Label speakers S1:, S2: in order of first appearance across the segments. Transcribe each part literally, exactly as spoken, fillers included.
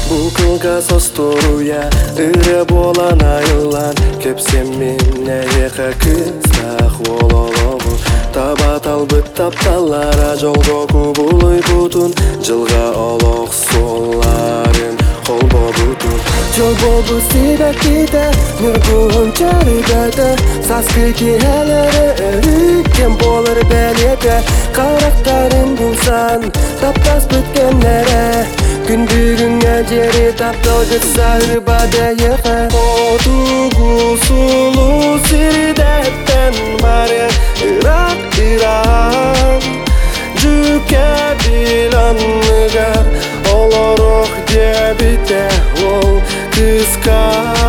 S1: Bu kılga sosturuya ırı bolan ayılan Kepsem minne yeka kızak olologu Tabat albıt taptalara joldoku buluy butun Жылга олоқ соларын қол бобутун Жол бобу сибеките нургуун чарыгады Саскы киелері өріккен болыр бәлеті Қарақтарын булсан таптас бүткенлері Күндүгүңө жери таптал кытса ырбада йыка Отугу сулуу сирдеттен бары Ырак ырак Жүке биланныга Олорох дебите ол кыска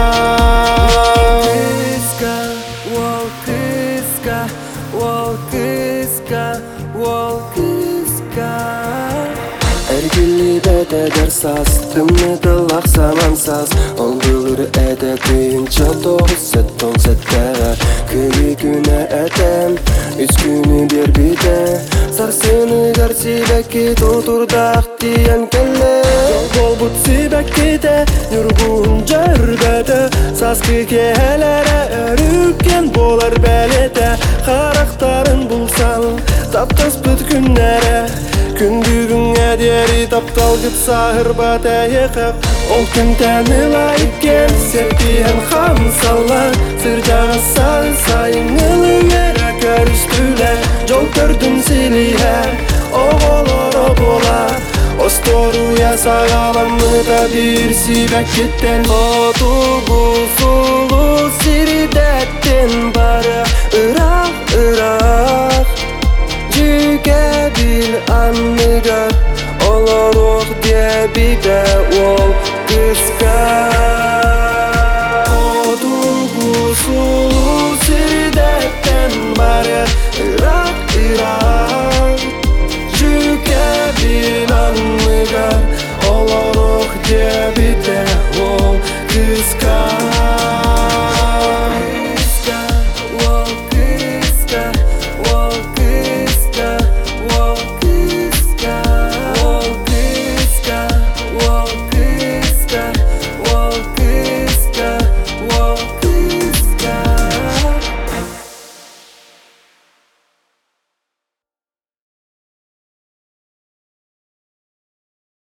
S1: Кыска, ол кыска Ол кыска, ол кыска Эргили бете дерсаз, тымны дылак самансаз Ол былыр эде кыйынча тоғыз сет он сеттер Кыйы күнө этем, үч күнү бербиде Сарсыны гар сибекки тутурдак диен келе Жол болбут сибеккиде, юргун жөрбөдө Саскы киелере өрүккен болар белете Карактарын булсан, таптас бүт күннере Күндүгүңө дери таптал кытса ырбата йыкак Ол күн тәні лайкен сеппиен хамсалла Сыр жағасан сайыңылы ера көрістүле Жол көрдүм силие оголоро бола Осторуя сагаламны да бир сибеккеттен Отугу сулуу сирдеттен бары Ырак, ырак Жүке бил анныгар Олорох дебиде ол кыска